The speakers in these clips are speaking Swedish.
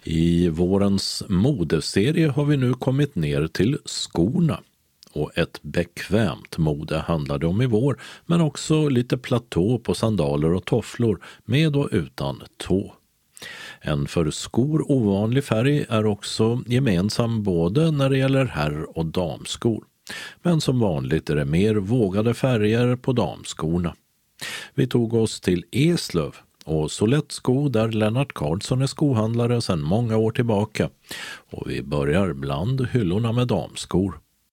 I vårens modeserie har vi nu kommit ner till skorna. Och ett bekvämt mode handlar det om i vår, men också lite platå på sandaler och tofflor med och utan tå. En för skor ovanlig färg är också gemensam både när det gäller herr- och damskor. Men som vanligt är det mer vågade färger på damskorna. Vi tog oss till Eslöv och Solettsko där Lennart Karlsson är skohandlare sedan många år tillbaka. Och vi börjar bland hyllorna med damskor.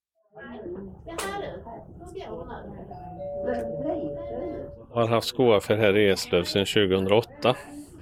Jag har haft skoaffär här i Eslöv sedan 2008.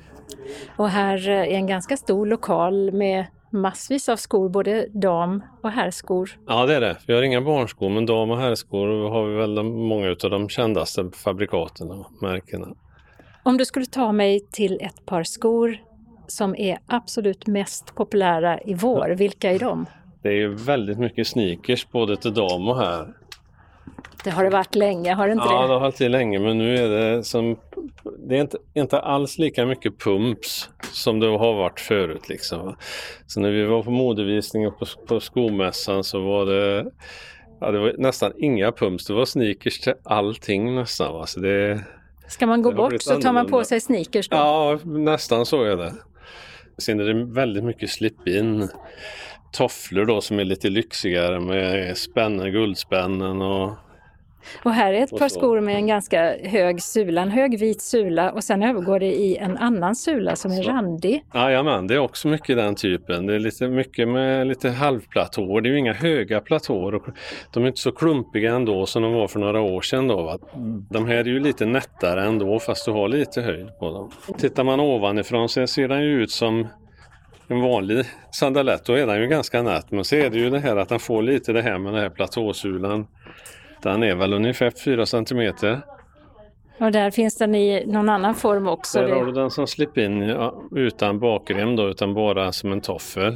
Och här är en ganska stor lokal med massvis av skor, både dam- och herrskor. Ja, det är det. Vi har inga barnskor, men dam- och herrskor har vi väl många av de kändaste fabrikaterna och märkena. Om du skulle ta mig till ett par skor som är absolut mest populära i vår, vilka är de? Det är ju väldigt mycket sneakers både till dam och herr. Det har det varit länge, har det inte det? Ja, det har varit länge, men nu är det som... Det är inte alls lika mycket pumps som det har varit förut liksom. Så när vi var på modevisning och på skomässan så var det... Ja, det var nästan inga pumps. Det var sneakers till allting nästan. Va? Så ska man gå bort så tar man på sig sneakers då? Ja, nästan så är det. Sen är det väldigt mycket slip-in. Tofflor då som är lite lyxigare med spännen, guldspännen och här är ett par skor med en ganska hög sula, en hög vit sula och sen övergår det i en annan sula som är randig. Jajamän, det är också mycket den typen. Det är lite mycket med lite halvplatåer. Det är ju inga höga platåer och de är inte så klumpiga ändå som de var för några år sedan då. Va? De här är ju lite nättare ändå fast du har lite höjd på dem. Tittar man ovanifrån så ser den ju ut som en vanlig sandalett, då är den ju ganska nätt. Men så är det ju det här att den får lite det här med den här platåsulan. Den är väl ungefär 4 centimeter. Och där finns den i någon annan form också. Där har du den som slipper in utan bakrem då, utan bara som en toffel.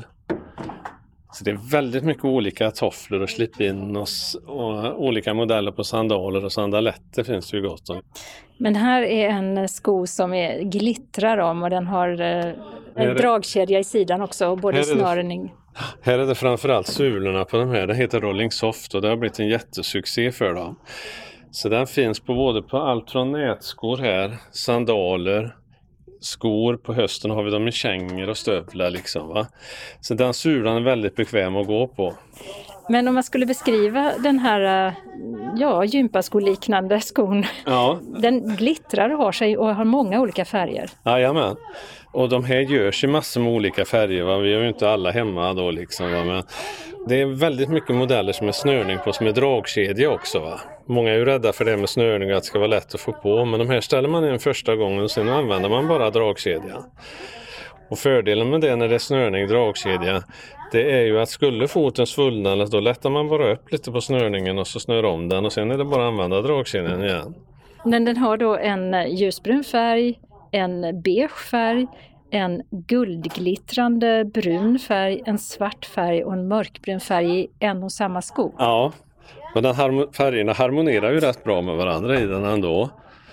Så det är väldigt mycket olika tofflor och slip-in och olika modeller på sandaler och sandaletter finns det ju gott om. Men här är en sko som glittrar om och den har en dragkedja i sidan också, både snörning. Här är det framförallt sulorna på de här. Det heter Rolling Soft och det har blivit en jättesuccé för dem. Så den finns både på allt från nätskor här, sandaler, skor. På hösten har vi dem i kängor och stövlar liksom va. Så den sulan är väldigt bekväm att gå på. Men om man skulle beskriva den här gympaskoliknande skon. Ja. Den glittrar och har många olika färger. Jajamän. Och de här görs i massor med olika färger. Va? Vi har ju inte alla hemma då liksom. Va? Men det är väldigt mycket modeller som är snörning på som är dragkedja också. Va? Många är ju rädda för det med snörning att det ska vara lätt att få på. Men de här ställer man in första gången och sen använder man bara dragkedja. Och fördelen med det när det är snörning, dragkedja, det är ju att skulle foten svullna då lättar man bara upp lite på snörningen och så snör om den och sen är det bara att använda dragkedjan igen. Men den har då en ljusbrun färg, en beige färg, en guldglittrande brun färg, en svart färg och en mörkbrun färg i en och samma sko. Ja, men färgerna harmonerar ju rätt bra med varandra i den ändå.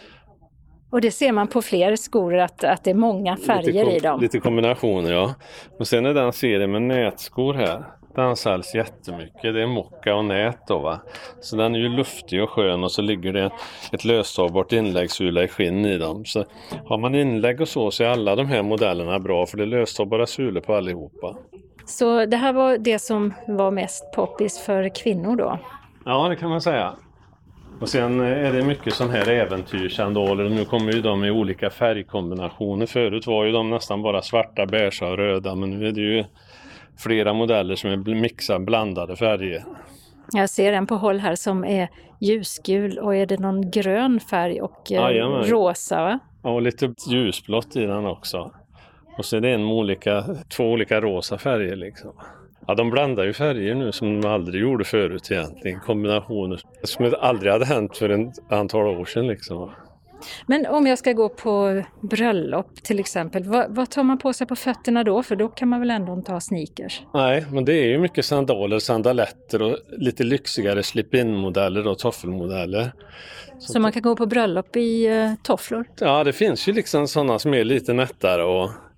Och det ser man på fler skor att det är många färger i dem. Lite kombinationer, ja. Och sen är den serien med nätskor här. Den säljs jättemycket. Det är mocka och nät då va. Så den är ju luftig och skön och så ligger det ett löstagbart inläggssula i skinn i dem. Så har man inlägg och så är alla de här modellerna bra för det är löstagbara sulor på allihopa. Så det här var det som var mest poppis för kvinnor då? Ja, det kan man säga. Och sen är det mycket sån här äventyrssandaler. Nu kommer ju de i olika färgkombinationer. Förut var ju de nästan bara svarta, beige och röda. Men nu är det ju flera modeller som är mixade, blandade färger. Jag ser en på håll här som är ljusgul och är det någon grön färg och rosa va? Ja, och lite ljusblått i den också. Och så är det två olika rosa färger liksom. Ja, de blandar ju färger nu som de aldrig gjorde förut egentligen. Kombinationer som aldrig hade hänt för ett antal år sedan liksom. Men om jag ska gå på bröllop till exempel, vad tar man på sig på fötterna då? För då kan man väl ändå ta sneakers? Nej, men det är ju mycket sandaler, sandaletter och lite lyxigare slip-in-modeller och toffelmodeller. Så man kan gå på bröllop i tofflor? Ja, det finns ju liksom sådana som är lite nättare och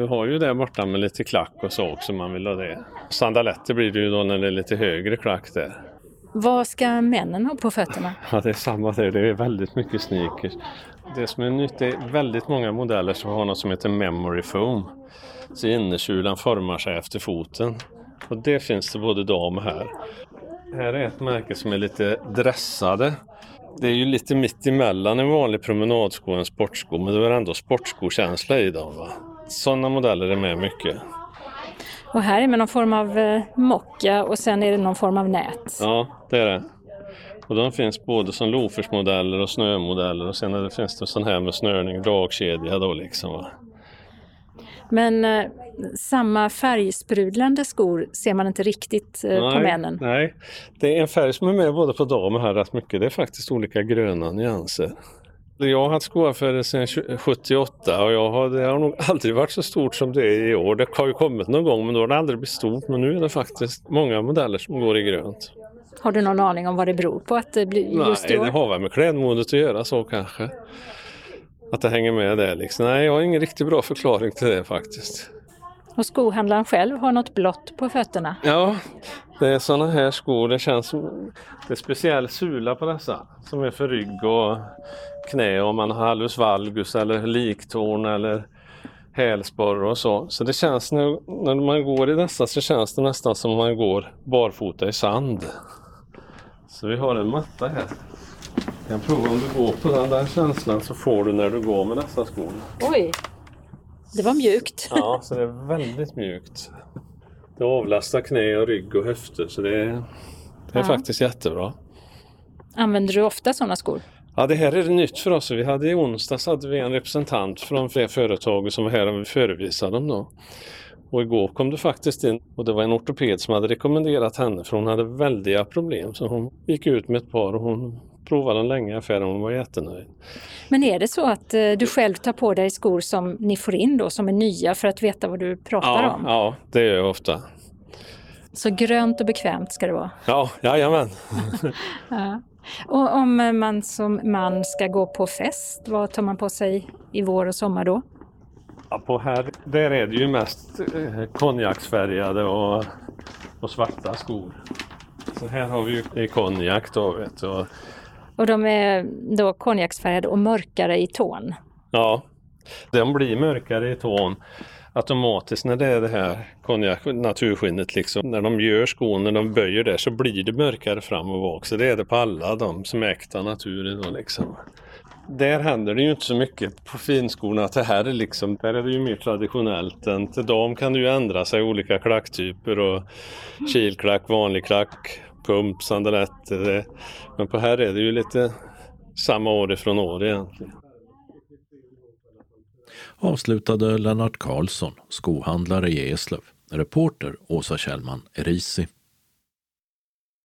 Vi har ju det borta med lite klack och så också, man vill ha det. Sandaletter blir det ju då när det är lite högre klack där. Vad ska männen ha på fötterna? Ja, det är samma där. Det är väldigt mycket sneakers. Det som är nytt är väldigt många modeller som har något som heter memory foam. Så innersulan formar sig efter foten. Och det finns det både dam och här. Här är ett märke som är lite dressade. Det är ju lite mitt emellan en vanlig promenadsko och en sportsko, men det är ändå sportskokänsla i dem, va? Sådana modeller är med mycket. Och här är med någon form av mocka och sen är det någon form av nät. Ja, det är det. Och de finns både som lofersmodeller och snömodeller, och sen finns det sån här med snörning, dragkedja då liksom, va? Men samma färgsprudlande skor ser man inte riktigt på männen. Nej, det är en färg som är med både på damer här rätt mycket. Det är faktiskt olika gröna nyanser. Jag har haft skoaffärer sedan 78 och det har nog aldrig varit så stort som det är i år. Det har ju kommit någon gång, men då har det aldrig blivit stort. Men nu är det faktiskt många modeller som går i grönt. Har du någon aning om vad det beror på att det blir just i år? Nej, det har väl med klädmodet att göra så kanske. Att det hänger med där liksom. Nej, jag har ingen riktigt bra förklaring till det faktiskt. Och skohandlaren själv har något blått på fötterna? Ja, det är sådana här skor. Det känns som det är speciell sula på dessa. Som är för rygg och knä, om man har hallus valgus eller liktorn eller hälsporre och så. Så det känns när man går i dessa så känns det nästan som man går barfota i sand. Så vi har en matta här. Jag kan prova om du går på den där känslan så får du när du går med dessa skor. Oj, det var mjukt. Ja, så det är väldigt mjukt. Det avlastar knä och rygg och höfter, så det är faktiskt jättebra. Använder du ofta sådana skor? Ja, det här är nytt för oss. Vi hade i onsdags en representant från flera företag som var här och förevisade dem då. Och igår kom det faktiskt in, och det var en ortoped som hade rekommenderat henne, för hon hade väldiga problem. Så hon gick ut med ett par och hon provade den länge i affären och hon var jättenöjd. Men är det så att du själv tar på dig skor som ni får in då, som är nya, för att veta vad du pratar om? Ja, det gör jag ofta. Så grönt och bekvämt ska det vara? Ja, jajamän. Ja. Och om man som man ska gå på fest, vad tar man på sig i vår och sommar då? Ja, på här, där är det ju mest konjaksfärgade och svarta skor. Så här har vi ju konjak då, vet du. Och de är då konjaksfärgade och mörkare i tån? Ja, de blir mörkare i tån automatiskt när det är det här konjak, naturskinnet liksom. När de gör skon, när de böjer det, så blir det mörkare fram och bak. Så det är det på alla de som är äkta natur då liksom. Där händer det ju inte så mycket på finskorna till här liksom. Där är det ju mer traditionellt. Till dam kan det ju ändra sig, olika klacktyper och kilklack, vanlig klack, pump, sandaletter. Men på här är det ju lite samma år ifrån år egentligen. Avslutade Lennart Karlsson, skohandlare i Eslöv. Reporter Åsa Kjellman, Erisi.